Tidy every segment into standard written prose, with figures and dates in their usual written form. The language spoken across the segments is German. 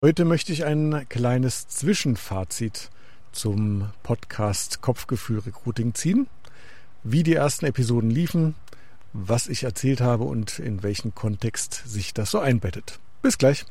Heute möchte ich ein kleines Zwischenfazit zum Podcast Kopfgefühl Recruiting ziehen, wie die ersten Episoden liefen, was ich erzählt habe und in welchen Kontext sich das so einbettet. Bis gleich.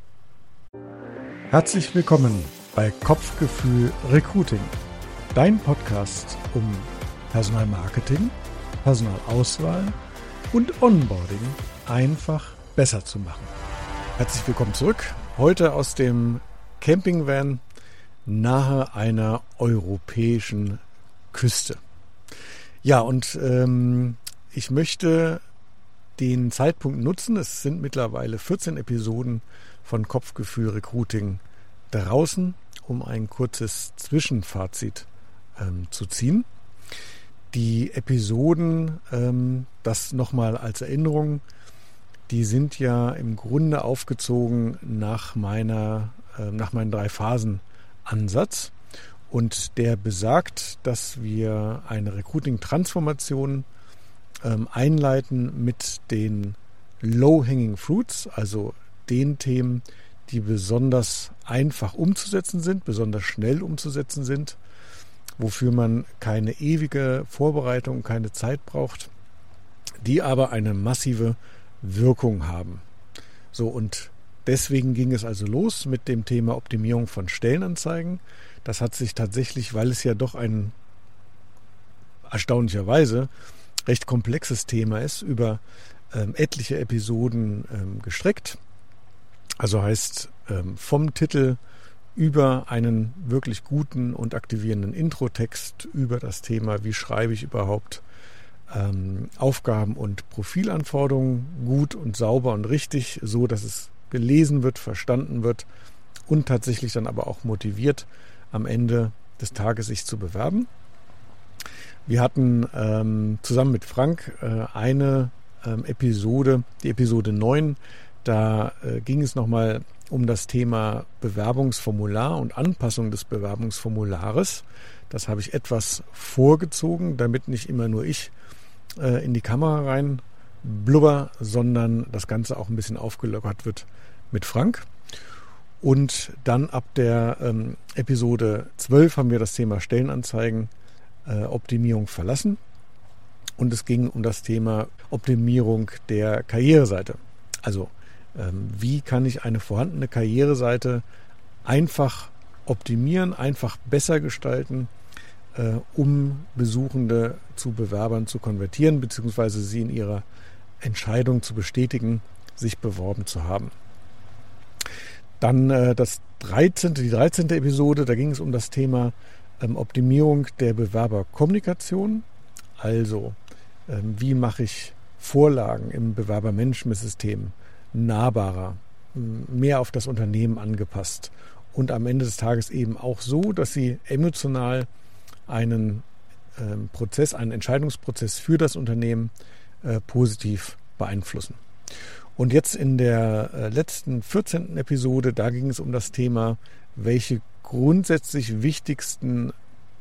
Herzlich willkommen bei Kopfgefühl Recruiting, dein Podcast, um Personalmarketing, Personalauswahl und Onboarding einfach besser zu machen. Herzlich willkommen zurück. Heute aus dem Campingvan nahe einer europäischen Küste. Ja, und ich möchte den Zeitpunkt nutzen. Es sind mittlerweile 14 Episoden von Kopfgefühl Recruiting draußen, um ein kurzes Zwischenfazit zu ziehen. Die Episoden, das nochmal als Erinnerung, die sind ja im Grunde aufgezogen nach meinem 3-Phasen-Ansatz. Und der besagt, dass wir eine Recruiting-Transformation einleiten mit den Low-Hanging Fruits, also den Themen, die besonders einfach umzusetzen sind, besonders schnell umzusetzen sind, wofür man keine ewige Vorbereitung, keine Zeit braucht, die aber eine massive Wirkung haben. So, und deswegen ging es also los mit dem Thema Optimierung von Stellenanzeigen. Das hat sich tatsächlich, weil es ja doch ein erstaunlicherweise recht komplexes Thema ist, über etliche Episoden gestreckt. Also heißt vom Titel über einen wirklich guten und aktivierenden Introtext, über das Thema, wie schreibe ich überhaupt Aufgaben und Profilanforderungen gut und sauber und richtig, so dass es gelesen wird, verstanden wird und tatsächlich dann aber auch motiviert, am Ende des Tages sich zu bewerben. Wir hatten zusammen mit Frank eine Episode, die Episode 9, da ging es nochmal um das Thema Bewerbungsformular und Anpassung des Bewerbungsformulares. Das habe ich etwas vorgezogen, damit nicht immer nur ich in die Kamera rein blubber, sondern das Ganze auch ein bisschen aufgelockert wird mit Frank. Und dann ab der Episode 12 haben wir das Thema Stellenanzeigen Optimierung verlassen. Und es ging um das Thema Optimierung der Karriereseite. Also wie kann ich eine vorhandene Karriereseite einfach optimieren, einfach besser gestalten, um Besuchende zu Bewerbern zu konvertieren, beziehungsweise sie in ihrer Entscheidung zu bestätigen, sich beworben zu haben. Dann die 13. Episode, da ging es um das Thema Optimierung der Bewerberkommunikation. Also, wie mache ich Vorlagen im Bewerbermanagementsystem nahbarer, mehr auf das Unternehmen angepasst und am Ende des Tages eben auch so, dass sie emotional einen Entscheidungsprozess für das Unternehmen positiv beeinflussen. Und jetzt in der letzten 14. Episode, da ging es um das Thema, welche grundsätzlich wichtigsten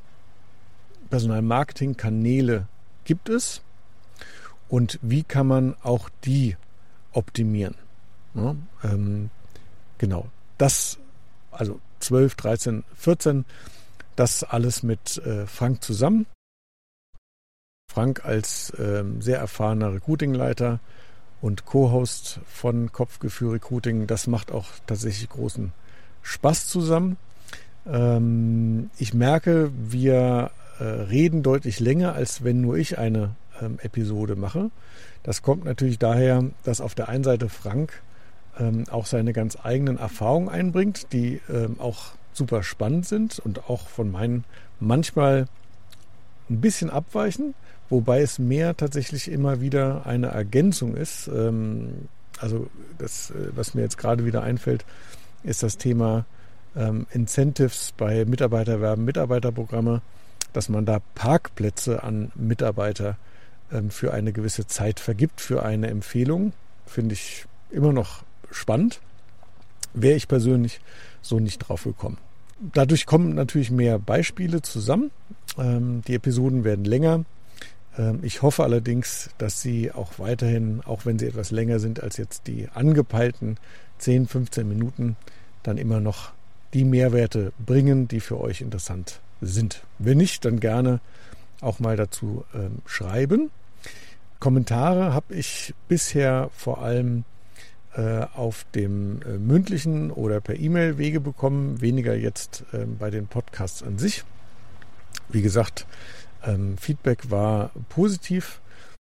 Personalmarketing-Kanäle gibt es und wie kann man auch die optimieren. Ja, genau, das, also 12, 13, 14, das alles mit Frank zusammen. Frank als sehr erfahrener Recruiting-Leiter und Co-Host von Kopfgefühl Recruiting, das macht auch tatsächlich großen Spaß zusammen. Ich merke, wir reden deutlich länger, als wenn nur ich eine Episode mache. Das kommt natürlich daher, dass auf der einen Seite Frank auch seine ganz eigenen Erfahrungen einbringt, die auch super spannend sind und auch von meinen manchmal ein bisschen abweichen, wobei es mehr tatsächlich immer wieder eine Ergänzung ist. Also das, was mir jetzt gerade wieder einfällt, ist das Thema Incentives bei Mitarbeiterwerben, Mitarbeiterprogramme, dass man da Parkplätze an Mitarbeiter für eine gewisse Zeit vergibt, für eine Empfehlung. Finde ich immer noch spannend. Wäre ich persönlich so nicht drauf gekommen. Dadurch kommen natürlich mehr Beispiele zusammen. Die Episoden werden länger. Ich hoffe allerdings, dass sie auch weiterhin, auch wenn sie etwas länger sind als jetzt die angepeilten 10, 15 Minuten, dann immer noch die Mehrwerte bringen, die für euch interessant sind. Wenn nicht, dann gerne auch mal dazu schreiben. Kommentare habe ich bisher vor allem auf dem mündlichen oder per E-Mail-Wege bekommen, weniger jetzt bei den Podcasts an sich. Wie gesagt, Feedback war positiv.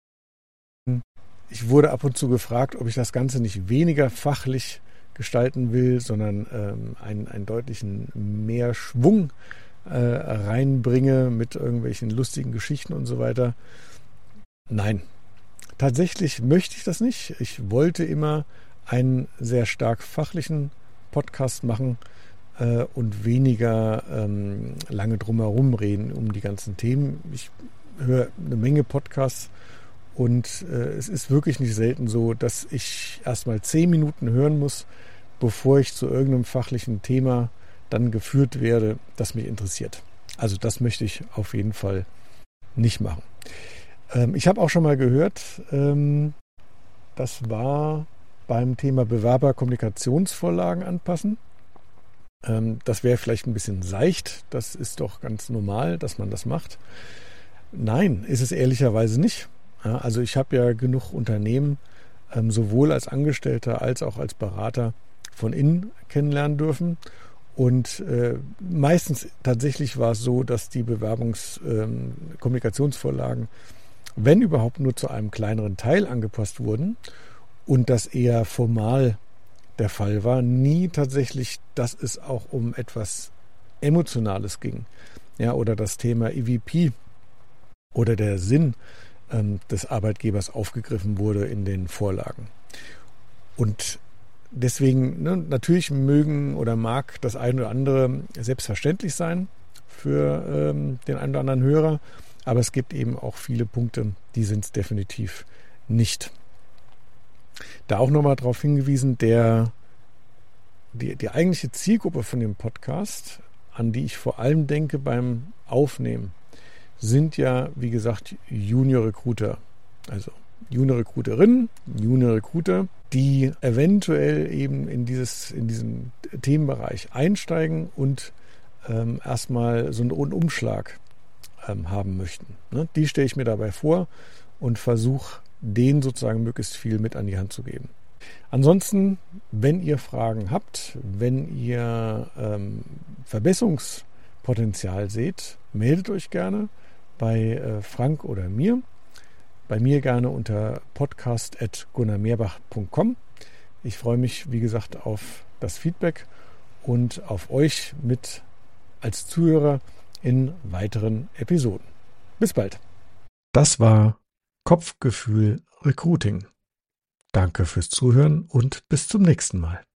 Ich wurde ab und zu gefragt, ob ich das Ganze nicht weniger fachlich gestalten will, sondern einen deutlichen mehr Schwung reinbringe mit irgendwelchen lustigen Geschichten und so weiter. Nein, tatsächlich möchte ich das nicht. Ich wollte immer einen sehr stark fachlichen Podcast machen und weniger lange drumherum reden um die ganzen Themen. Ich höre eine Menge Podcasts und es ist wirklich nicht selten so, dass ich erstmal 10 Minuten hören muss, bevor ich zu irgendeinem fachlichen Thema dann geführt werde, das mich interessiert. Also das möchte ich auf jeden Fall nicht machen. Ich habe auch schon mal gehört, das war beim Thema Bewerberkommunikationsvorlagen anpassen. Das wäre vielleicht ein bisschen seicht. Das ist doch ganz normal, dass man das macht. Nein, ist es ehrlicherweise nicht. Ja, also ich habe ja genug Unternehmen, sowohl als Angestellter als auch als Berater von innen kennenlernen dürfen. Und meistens tatsächlich war es so, dass die Bewerbungskommunikationsvorlagen, wenn überhaupt, nur zu einem kleineren Teil angepasst wurden und das eher formal der Fall war, nie tatsächlich, dass es auch um etwas Emotionales ging, ja, oder das Thema EVP oder der Sinn des Arbeitgebers aufgegriffen wurde in den Vorlagen. Und deswegen, natürlich mögen oder mag das eine oder andere selbstverständlich sein für den einen oder anderen Hörer, aber es gibt eben auch viele Punkte, die sind es definitiv nicht. Da auch nochmal darauf hingewiesen, die eigentliche Zielgruppe von dem Podcast, an die ich vor allem denke beim Aufnehmen, sind ja, wie gesagt, Junior Recruiter. Also Junior Recruiterinnen, Junior Recruiter, die eventuell eben in diesen Themenbereich einsteigen und erstmal so einen Rundumschlag haben möchten. Ne? Die stelle ich mir dabei vor und versuche, denen sozusagen möglichst viel mit an die Hand zu geben. Ansonsten, wenn ihr Fragen habt, wenn ihr Verbesserungspotenzial seht, meldet euch gerne bei Frank oder mir. Bei mir gerne unter podcast@gunnarmehrbach.com. Ich freue mich, wie gesagt, auf das Feedback und auf euch mit als Zuhörer in weiteren Episoden. Bis bald. Das war Kopfgefühl Recruiting. Danke fürs Zuhören und bis zum nächsten Mal.